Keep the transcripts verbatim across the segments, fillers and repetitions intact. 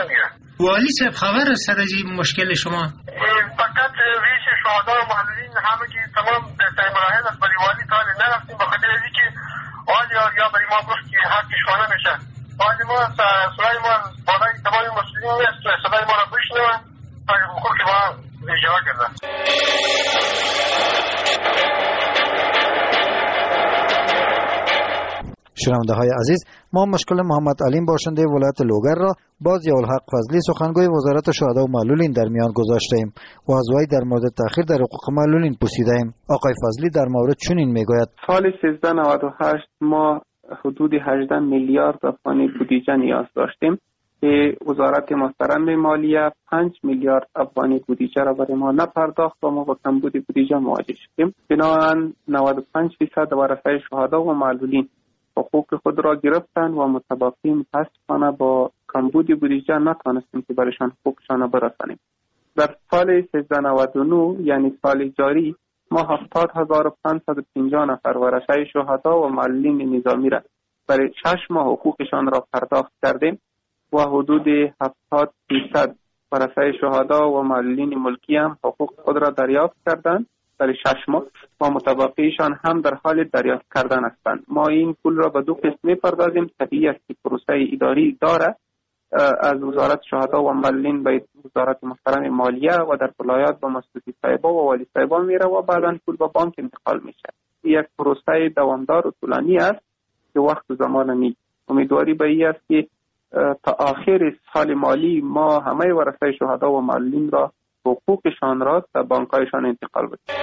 والی صاحب خبر است از مشکل شما؟ فقط ریش شهدا و معلولین همه که تمام در مراحل از بری والی تا نرفتیم به خاطر اینکه والی یا بری ما گفت که حقش خانه میشه. والی ما صدای ما بالای تمام مسئولین است، صدای ما را بشنون تا حقوق که ما اجرا کردن. شنونده های عزیز، ما مشکل محمد علیم باشنده ولایت لوگر را با ضیاءالحق فضلی سخنگوی وزارت شهدا و معلولین در میان گذاشته ایم و از وی در مورد تأخیر در حقوق معلولین پرسیده ایم. آقای فضلی در مورد چنین میگوید: سال سیزده نود و هشت ما حدود هجده میلیارد افغانی بودجه نیاز داشتیم که وزارت محترم مالیه پنج میلیارد افغانی بودجه را برای ما نپرداخت و ما با کمبود بودجه مواجه شدیم. بنابراین نود و پنج درصد ورثه شهدا و معلولین حقوق خود را گرفتند و متبقی متاسفانه با کمبود بودجه نتوانستیم که برایشان حقوقشان برسانیم. در سال سیزده نود و نه یعنی سال جاری ما هفتاد هزار و پانصد و پنجاه نفر ورثه شهدا و معلولین نظامی را برای شش ماه حقوقشان را پرداخت کردیم و حدود هفتاد درصد ورثه شهدا و معلولین ملکی هم حقوق خود را دریافت کردند برای شش ماه و متبقیشان هم در حال دریافت کردن هستند. ما این پول را به دو قسم می‌پردازیم. طبیعی است که پروسه اداری داره از وزارت شهدا و معلولین به وزارت محترم مالیه و در ولایات به مسئولی صاحبا و والی صاحبا میره و بعداً پول به بانک انتقال میشه. یک پروسه دوامدار و طولانی است که وقت و زمان نیست. امیدواری به این است که تا آخر سال مالی ما همه ورثه شهدا و معلولین را حقوقشان را تا بانک‌هایشان انتقال بدیم.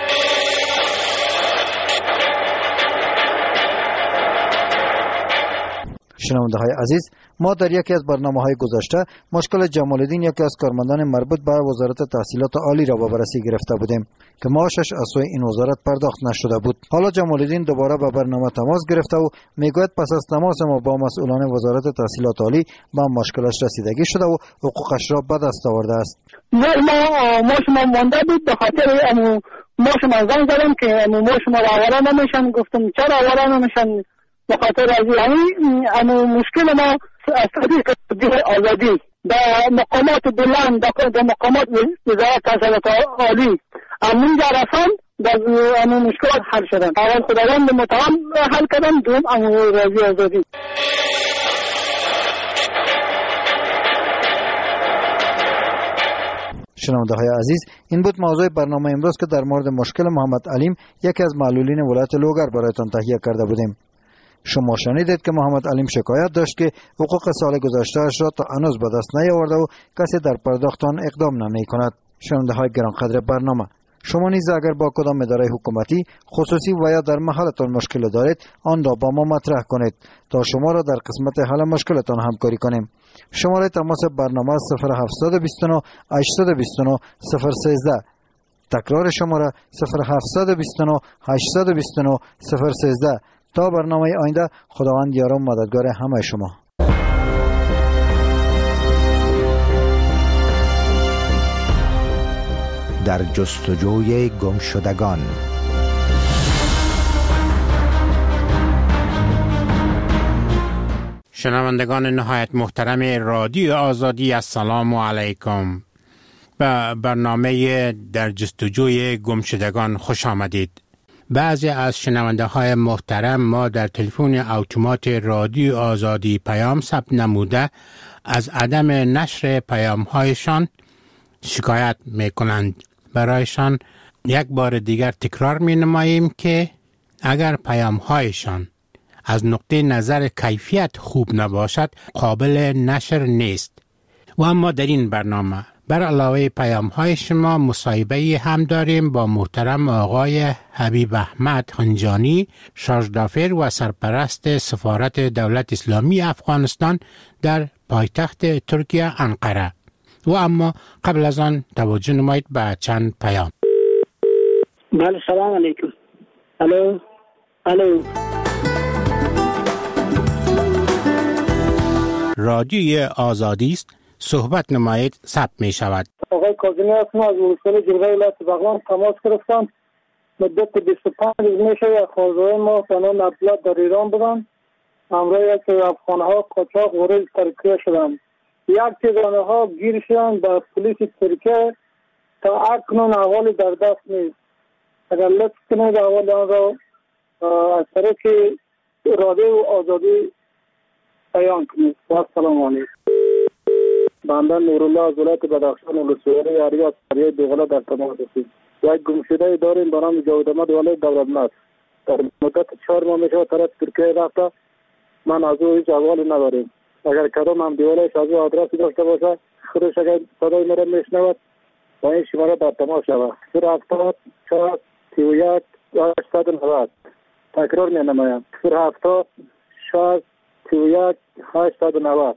شنونده های عزیز، ما در یکی از برنامه‌های گذشته مشکل جمال الدین، یکی از کارمندان مربوط به وزارت تحصیلات عالی را به بررسی گرفته بودیم که معاشش از سوی این وزارت پرداخت نشده بود. حالا جمال الدین دوباره به برنامه تماس گرفته و میگوید پس از تماس ما با مسئولان وزارت تحصیلات عالی به مشکلش رسیدگی شده و حقوقش را به دست آورده است. ما ما شما مانده بود به خاطر ما شما زنگ زدم که ما شما آواره نمیشن. گفتم چرا آواره نمیشن؟ به خاطر از این مشکل ما از طریق آزادی در مقامات بلند در مقامات وزارت تحصیلات عالی امین رسان در مشکلات حل شدن. اول خداوند متعال حل کردن، دوم امین راضی آزادی. شنونده های عزیز، این بود موضوع برنامه امروز که در مورد مشکل محمد علیم، یکی از معلولین ولایت لوگر، برایتان تهیه کرده بودیم. شما شنیدید که محمد علیم شکایت داشت که حقوق سال گذشته‌اش را تا هنوز به دست نیاورده و کسی در پرداخت آن اقدام نمی کند. شنونده های گرانقدر برنامه، شما نیز اگر با کدام اداره حکومتی خصوصی و یا در محلتان مشکل دارید، آن را با ما مطرح کنید تا شما را در قسمت حل مشکلتان همکاری کنیم. شماره تماس برنامه صفر هفت دو نه هشت دو نه صفر یک سه. تکرار شماره صفر هفت دو نه هشت دو نه صفر یک سه. تا برنامه آینده، خداوند یار و مددگار همه شما. در جستجوی گمشدگان. شنوندگان نهایت محترم رادیو آزادی، السلام علیکم. به برنامه در جستجوی گمشدگان خوش آمدید. بعضی از شنونده های محترم ما در تلفن اتومات رادیو آزادی پیام ثبت نموده از عدم نشر پیام هایشان شکایت می کنند. برایشان یک بار دیگر تکرار می نماییم که اگر پیام هایشان از نقطه نظر کیفیت خوب نباشد قابل نشر نیست. و اما در این برنامه بر علاوه پیام های شما مصاحبه هم داریم با محترم آقای حبیب احمد خنجانی، شارژدافر و سرپرست سفارت دولت اسلامی افغانستان در پایتخت ترکیه انقره. و اما قبل از آن توجه نمایید به چند پیام. بله، سلام علیکم. الو الو رادیوی آزادی است، صحبت نمایید، ثبت می شود. آقای کاظمی هستم از ولسوالی جلوه ولایت بغلان تماس گرفتم. مدت بیست و پنج روز میشه یک خانواده ما به نام عبدالله در ایران بودن. همراه یک افغان‌ها قاچاق وارد ترکیه شدند. یک تیزانه ها گیر شدن به پلیس ترکیه تا اکنون احوال در دست نیست. اگر لطف کنید احوال آن را از طریق رادیو آزادی بیان کنید. و سلام علیکم. بنده نورالله از ولایت بدخشان ولسوالی اریاس قریه دوغلا در تماس هستیم. یک گمشده داریم به نام جاوید احمد ولی دولتمند. در مدت چهار ماه میشه طرف ترکیه رفته، من از او هیچ احوالی نداریم. اگر کدام هم دیوالش از او آدرسی داشته باشه خودش اگر صدای مرا میشنود با این شماره در تماس شود. صفر هفتاد چهار سی و یک هشتصد و نود. تکرار می نمایم. صفر هفتاد چهار سی و یک هشتصد و نود.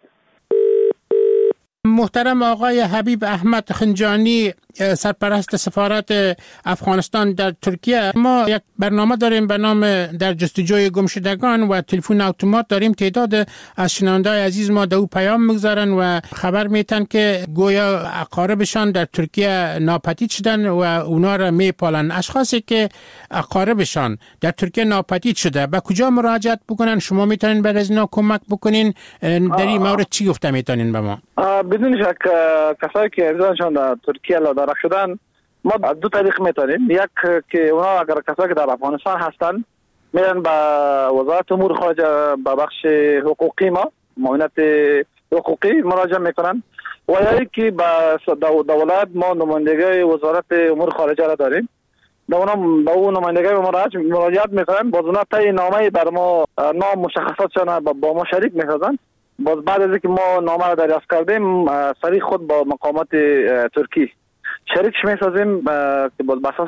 محترم آقای حبیب احمد خنجانی، سرپرست سفارت افغانستان در ترکیه، ما یک برنامه داریم به نام در جستجوی گمشدگان و تلفن اتومات داریم. تعداد از شنونده‌های عزیز ما در او پیام میگذارن و خبر میتن که گویا اقاربشان در ترکیه ناپدید شدن و اونا را میپالن. اشخاصی که اقاربشان در ترکیه ناپدید شده به کجا مراجعت بکنن؟ شما میتونین برای اینا کمک بکنین؟ در این مورد چی گفته میتونین به ما؟ بدون شک کسایی که عزیزانشان در ترکیه لادرک شدن ما از دو طریق میتونیم. یک که اونا اگر کسایی که در افغانستان هستن میرن به وزارت امور خارجه به بخش حقوقی ما معاونت حقوقی مراجعه میکنن، و یا که به دولت ما نمایندگی وزارت امور خارجه را داریم، به اون به اون نمایندگی مراجعت میکنن. باز اونا طی نامه بر ما نام مشخصاتشان با ما شریک میسازن. باز بعد از اینکه ما نامه را دریافت کردیم سریع خود با مقامات ترکی شریکش میسازیم که باز بساس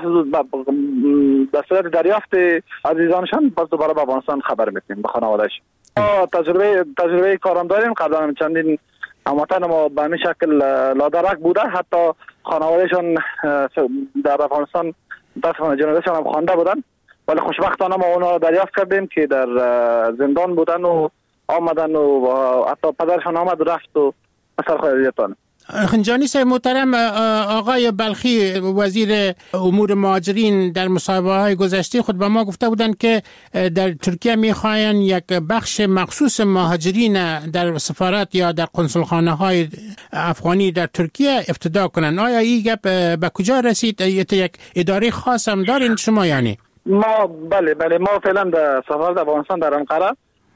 به صورت دریافت عزیزانشان باز دوباره به افغانستان خبر میدیم به خانوادهش. ما تجربه تجربه کارم داریم. قبلا چندین هموطن ما به همین شکل لادرک بوده، حتی خانوادهشان در افغانستان متاسفانه جنازهشان هم خوانده بودن، ولی خوشبختانه ما اونا را دریافت کردیم که در زندان بودن و آمدن و حتی پدرشان آمد و رفت و اثر خیلیتان. خنجانی صاحب محترم، آقای بلخی وزیر امور مهاجرین در مصاحبه‌های گذشته خود به ما گفته بودند که در ترکیه می‌خواهند یک بخش مخصوص مهاجرین در سفارت یا در قنصلخانه‌های افغانی در ترکیه افتتاح کنند. آیا این گپ به کجا رسید؟ یک اداره خاص هم دارین شما یعنی؟ ما بله بله ما فعلا در سفارت افغانستان در انقره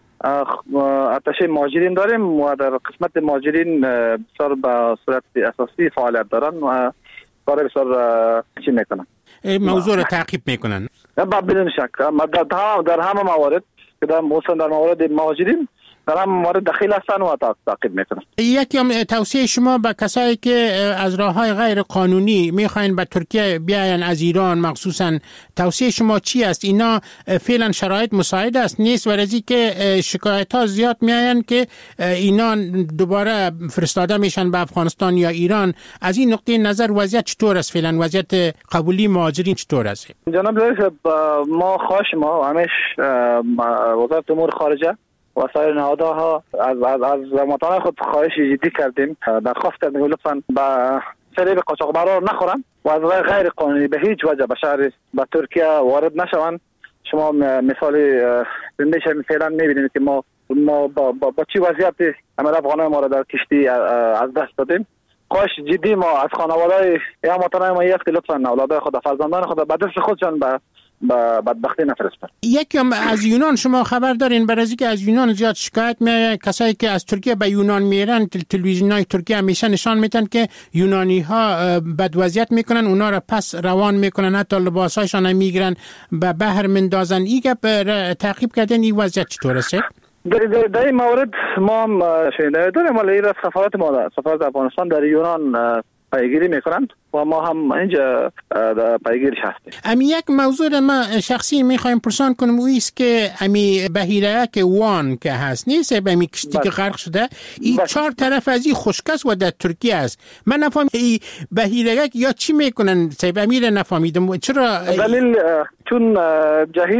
اتشه مهاجرین داریم و در قسمت مهاجرین بسیار به صورت اساسی فعالیت دارن و کار بسیار چی میکنن، موضوع رو تعقیب میکنن. بدون شک در همه موارد که در موسم در موارد مهاجرین در هم موارد دخیل هستن و تعقیب میکنن. یکی توصیه شما به کسایی که از راههای غیر قانونی میخواین به ترکیه بیاین از ایران مخصوصا، توصیه شما چی است؟ اینا فعلا شرایط مساعد است نیست؟ ورزی که شکایت ها زیاد میاین که اینا دوباره فرستاده میشن به افغانستان یا ایران. از این نقطه نظر وضعیت چطور است فعلا؟ وضعیت قبولی مهاجرین چطور است؟ جناب رئیس، ما خواهش ما همیش وزارت امور خارجه و سایر نهادها از از از مطالعه خود خواهش جدی کردیم، درخواست کردیم لطفاً با فریب قاچاقبرا نخورن و از غیر قانونی به هیچ وجه به شهر به ترکیه وارد نشوند. شما مثال زنده شما فعلا میبینید که ما ما با, با, با چی وضعیتی عمل افغانای ما را در کشتی از دست دادیم. خواهش جدی ما از خانواده یا مطالعه ما است که لطفاً اولادای خود فرزندان خود به دست خودشان به با بدبختی نفرستن. یکی از یونان شما خبر دارین؟ برای که از یونان زیاد شکایت میاد. کسایی که از ترکیه به یونان میرن تلویزیونای ترکیه همیشه نشان میدن که یونانی ها بد وضعیت میکنن، اونا را پس روان میکنن، حتی لباسایشان هم میگیرن به بحر مندازن. این گپ تعقیب کردن این وضعیت چطور است؟ در در این مورد ما هم شنیده داریم، ولی از سفارت ما سفارت افغانستان در یونان پیگیری میکنند و ما هم اینجا پیگیرش هستیم. امی یک موضوع ما شخصی میخوایم پرسان کنم، او است که امی بحیره که وان که هست نیست، امی کشتی که غرق شده این چهار طرف از این خشک است و در ترکیه است. من نفهم این بحیره یا چی میکنن؟ سیب امیر نفهمیدم چرا. دلیل چون جهیل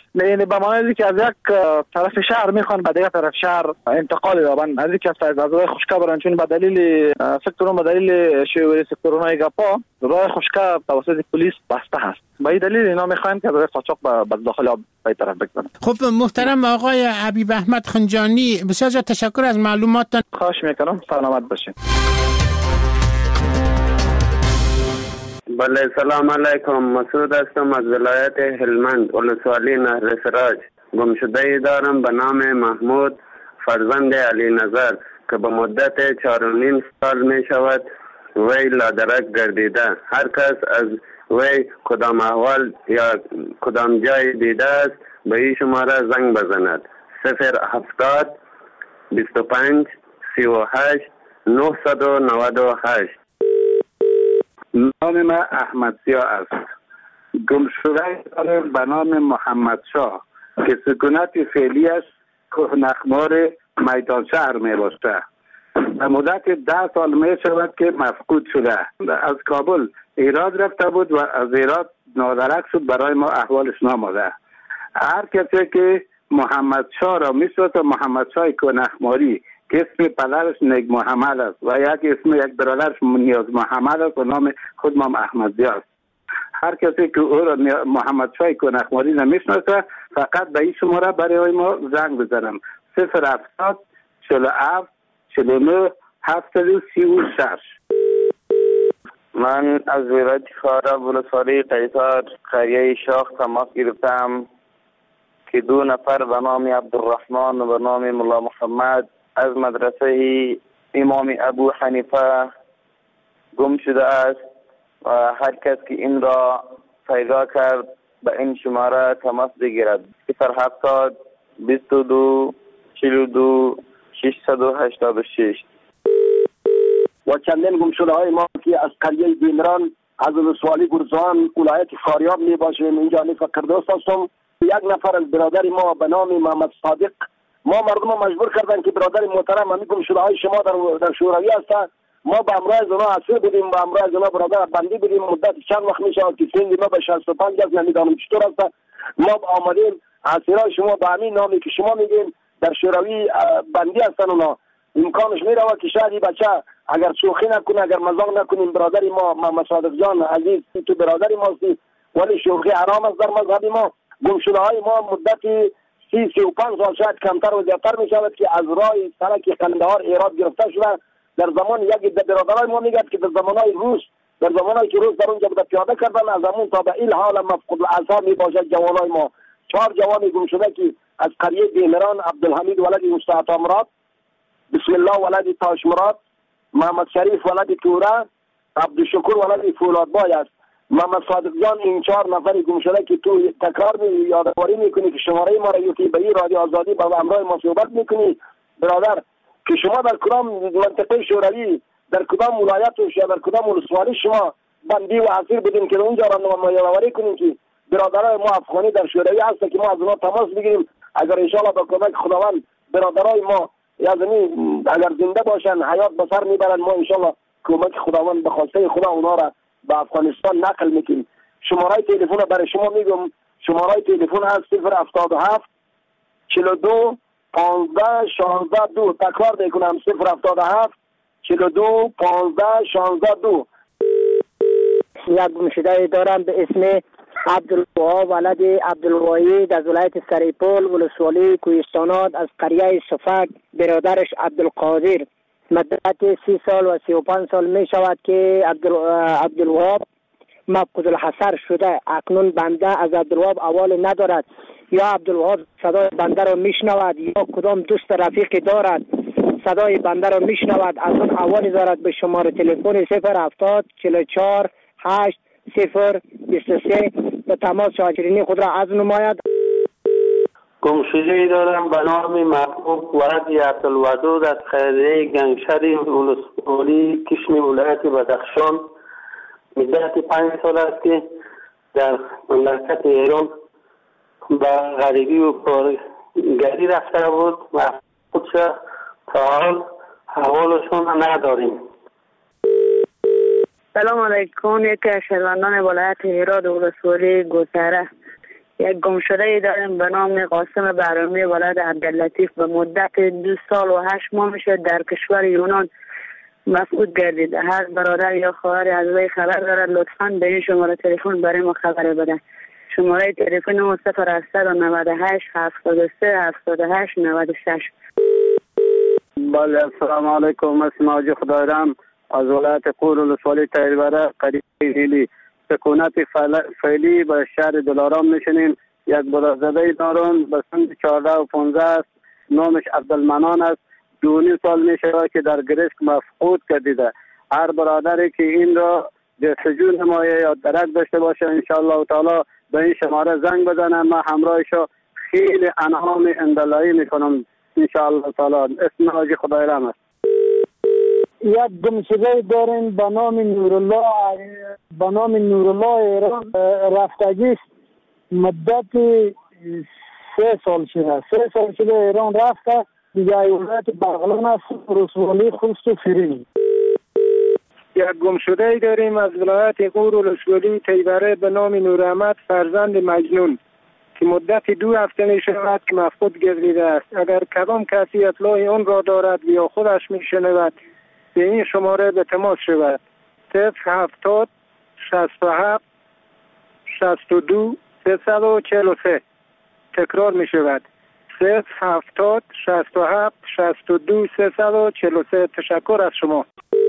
یعنی به معنی که از یک طرف شهر میخوان به دیگر طرف شهر انتقال یابن، از اینکه از راه خشکا برن، چون به دلیل سکتورون به دلیل شیوه سکتورونای گپا راه خشکا توسط پلیس بسته هست. به این دلیل اینا میخواین که راه قاچاق به داخل آب به طرف بگذارن. خب محترم آقای حبیب احمد خنجانی، بسیار زیاد تشکر از معلوماتتان. خواهش میکنم، سلامت باشین. بله، سلام علیکم. مسعود هستم از ولایت هلمند، ولسوالی نهر سراج. گمشده دارم به نام محمود فرزند علی نظر که به مدت چهار و نیم سال می شود وی لادرک گردیده. هر کس از وی کدام احوال یا کدام جای دیده است به این شماره زنگ بزند: صفر هفتاد بیست و پنج سی و هشت نهصد و نود و هشت. نام من احمد سیاه است. گمشده دارم به نام محمد شاه که سکونت فعلیش نخمار میدان شهر می باشد. به مدت ده سال می شود که مفقود شده. از کابل ایراد رفته بود و از ایراد نادرک شد، برای ما احوالش ناماده. هر کسی که محمد شاه را می شود و محمد شاه کنخماری که اسم پدرش نگ محمد است و یک اسم یک برادرش نیاز محمد است و نام خود ما احمد زی است. هر کسی که او را محمد شاه کنخماری نمیشناسه فقط به این شماره برای ما زنگ بزنم: صفر هفتاد چهل و هفت چهل و نه هفتاد و سی و شش. من از ولایت خارا ولسوالی قیصر قریه شاخ تماس گرفتم که دو نفر به نام عبدالرحمن و به نام ملا محمد از مدرسه امام ابو حنیفه گم شده است و هر کس که این را پیدا کرد به این شماره تماس بگیرد: صفر هفتاد بیست و دو چهل و دو ششصد و هشتاد و شش. و چندین گمشده های ما که از قریه بیمران از ولسوالی گرزان ولایت فاریاب می باشیم، اینجا نیز فقردوست هستم. یک نفر از برادر ما به نام محمد صادق، ما مردم مجبور کردن که برادر محترم همی گمشده های شما در در شوروی هستند. ما به امرای از اونا اسیر بودیم، به امرای از اونا برادر بندی بودیم. مدت چند وقت می شود که سن ما به شصت و پنج است، نمیدانم چطور است. ما آمدیم اسیرای شما به همین نامی که شما میگین در شوروی بندی هستن. اونا امکانش می رود که شاید این بچه اگر شوخی نکنه، اگر مزاق نکنیم، برادری ما محمد صادق جان عزیز تو برادری ما هستی، ولی شوخی حرام است در مذهب ما. گمشده های ما مدتی سی سی و پنج سال شاید کمتر و زیادتر می شود که از راه سرک قندهار ایراد گرفته شده. در زمان یک برادرای ما میگد که در زمانهای روس، در زمانهایی که روس در اونجا بوده پیاده کردن، از همون تا به این حال مفقود الاعصاب می باشد جوانای ما. چهار جوان گم شده که از قریه بیمران: عبدالحمید ولد مصطفی مراد، بسم الله ولد تاش مراد، محمد شریف ولد توره، عبدالشکر ولد فولادبای است. محمد صادق جان این چهار نفری گم شده که تو تکرار می یادآوری میکنی که شماره ما را یوتیوبی رادیو آزادی با همراه ما صحبت میکنی برادر که شما در کدام منطقه شوروی، در کدام ولایت یا در کدام ولسوالی شما بندی و اسیر بودیم که اونجا را ما یادآوری کنیم که برادرای ما افغانی در شوروی هست که ما از اونها تماس بگیریم. اگر ان شاء الله با کمک خداوند برادرای ما یعنی اگر زنده باشن حیات به سر میبرن، ما ان شاء الله کمک خداوند به خواسته خدا اونا را به افغانستان نقل میکنیم. شماره تلفن برای شما میگم: شماره تلفن هست صفر هفتاد و هفت چهل و دو پانزده شانزده دو. تکرار میکنم: صفر هفتاد و هفت چهل و دو پانزده شانزده دو. یک گمشده دارم به اسم عبدالوهاب ولد عبدالواحد از ولایت سریپول ولسوالی کوهستانات از قریه صفک. برادرش عبدالقادر. مدت سی سال و سی و پنج سال می شود که عبدالوهاب مفقود الحصر شده. اکنون بنده از عبدالوهاب احوال ندارد، یا عبدالوهاب صدای بنده را میشنود یا کدام دوست رفیقی دارد صدای بنده را میشنود، از اون احوالی دارد. به شماره تلفن صفر هفتاد چهل و چهار هشت صفر بیست و سه به تماس شاکرینی خود را عرض نماید. گمشده‌ای دارم به نام محبوب ولد عبدالودود از قریه گنگشری ولسوالی کشمی ولایت بدخشان. مدت پنج سال است که در مملکت ایران به غریبی و کارگری رفته بود و خودش تا حال حوالشون نداریم. سلام علیکم. یکی از شهروندان ولایت هرات ولسوالی گوسره یک گمشده داریم به نام قاسم بهرامی ولد عبداللطیف به مدت دو سال و هشت ماه میشه در کشور یونان مفقود گردید. هر برادر یا خواهر از وی خبر دارد لطفاً به این شماره تلفن برای ما خبر بده. شماره تلفن ما صفر هشتصد و نود و هشت هفتاد و سه هفتاد و هشت نود و شش. بله السلام علیکم. اسم حاجی خدایرم از ولایت قور ولسوالی تایلبره قریب هیلی سکونت فعلی به شهر دلارام میشنیم. یک برادرزاده دارم به سن چهارده و پانزده است. نامش عبدالمنان است. دو نیم سال میشه که در گرشک مفقود کردیده. هر برادری که این را جستجو نمایه یا درک داشته باشه انشاءالله تعالی به این شماره زنگ بزنه. ما همراهشو خیلی انعام اندلایی میکنم انشاءالله تعالی. اسم حاجی خدایرم است. یک گمشده داریم به نام نورالله به نام نورالله ایران رفتگی مدت سه سال شده سه سال شده ایران رفته. دیگه ولایت بغلان است ولسوالی خوست و فرین. یک گمشده داریم از ولایت قور ولسوالی تیبره به نام نوراحمد فرزند مجنون که مدت دو هفته می شود که مفقود گردیده است. اگر کدام کسی اطلاع آن را دارد یا خودش می شنود به این شماره به تماس شود. صفر هفتاد شصت و هفت شصت و دو سیصد و چهل و سه. تکرار می شود. صفر هفتاد شصت و هفت شصت و دو سیصد و چهل و سه. تشکر از شما.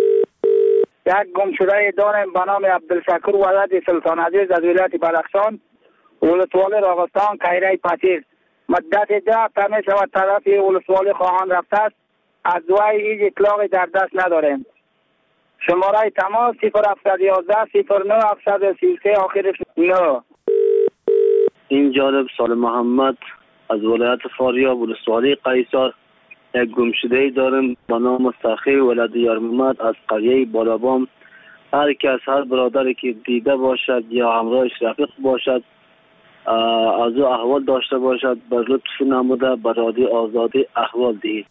یک گمشده داریم به نام عبدالشکور ولد سلطان عزیز از ولایت بدخشان ولسوالی راغستان کیره پتیر. مدت ده هفته می شود طرف ولسوالی خواهان رفته است. از وی هیچ اطلاقی در دست نداریم. شماره تماس صفر هفتصد و یازده صفر نه هفتصد و سی و سه آخرش نه. این جالب سال محمد از ولایت فاریاب ولسوالی قیصر یک گمشده داریم به نام سخی ولد یارمحمد از قریه بالابام. هر کس هر برادری که دیده باشد یا همراهش رفیق باشد از او احوال داشته باشد به لطف نموده به رادیو آزادی احوال دهید.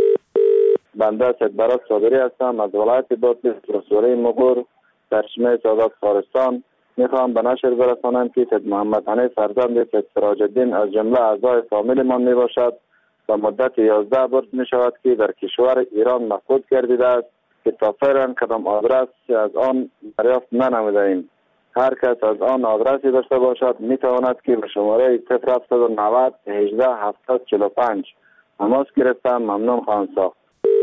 بنده سید صادری هستم از ولایت بادغیس ولسوالی مغور سرچشمه سعادت خارستان. میخوام به نشر برسانم که سید محمد حنیف فرزند سید سراج الدین از جمله اعضای فامیل من می باشد و مدت یازده برد می شود که در کشور ایران مفقود گردیده است که تا فعلا کدام آدرس از آن دریافت ننموده ایم. هر کس از آن آدرسی داشته باشد می تواند که به شماره صفر هفتصد و نود هجده هفتاد چهل و پنج تماس گرفتم. ممنون خواهم ساخت.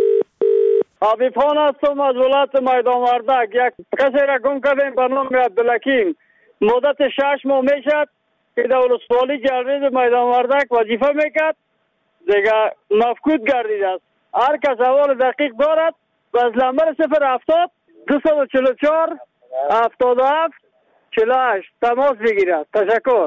عبیفان هستم از ولایت میدان وردک. یک کسی را گم کردیم به نام عبدالحکیم. مدت شش ماه میشد که در ولسوالی جلریز میدان وردک وظیفه میکرد. دیگه مفقود گردیده است. هر کس احوال دقیق دارد و از نمبر صفر هفتاد دویست و چهل و چهار هفتاد و هفت چهل و هشت تماس بگیرد. تشکر.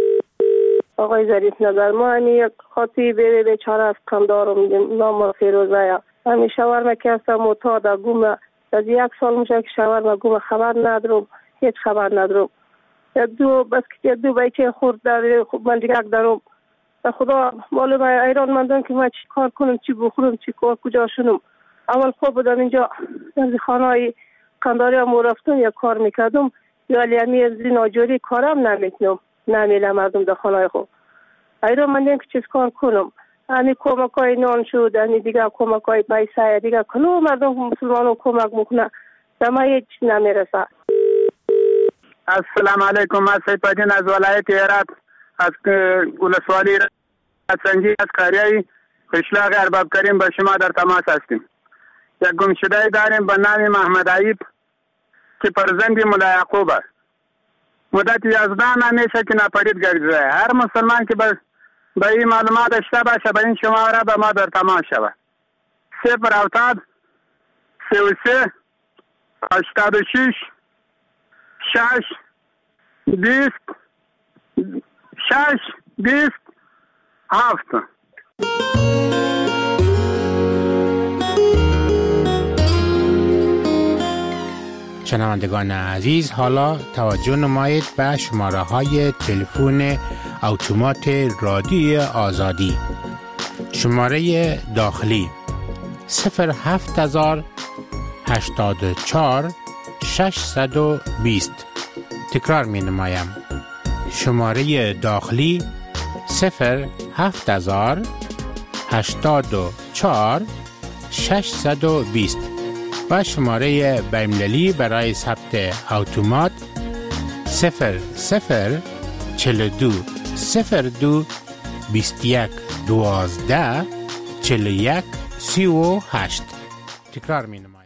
آقای ظریف نظر ما همی یک خاطی به بیچاره است کم دارم نام فیروزه. همی شاورما که هستم معتاد گم از یک سال میشه که شاورما گم خبر ندارم هیچ خبر ندارم. دو بس که دو بچه خورد در من دیگه دارم. خدا معلومه ایران مندم که من چی کار کنم چی بخورم چی کار کجا شنم. اول خوب بودم اینجا در خانه قنداری هم رفتم یا کار میکردم یا لیمی از ناجوری کارم نمیکنم نمیلم مردم در خانه خوب. ایران مندم که چیز کار کنم. همی کمک های نان شد همی دیگه کمک های بیسای دیگه کنو مردم مسلمانو کمک میکنه دما هیچ نمیرسه. السلام علیکم. من سیدالدین از ولایت هرات از ولسوالی سنجی از قریه قشلاق ارباب کریم با شما در تماس هستیم. یک گمشده داریم به نام محمد عیب که فرزند مولا یعقوب است. مدت یازده ماه میشه که ناپدید گردیده. هر مسلمان که به به این معلومات داشته باشه به این شماره به ما در تماس شود. صفر هفتاد سی و سه هشتاد و شش شش بیست شش بیست هفت. شنوندگان عزیز، حالا توجه نمایید به شماره های تلفن اتومات رادیو آزادی. شماره داخلی صفر هفت هزار هشتاد و چهار ششصد و بیست. تکرار می نمایم شماره داخلی صفر هفت هزار هشتاد و چهار ششصد و بیست و شماره بین‌المللی برای ثبت اتومات صفر صفر چهل و دو صفر دو بیست و یک دوازده چهل و یک سی و هشت. تکرار می نمایم.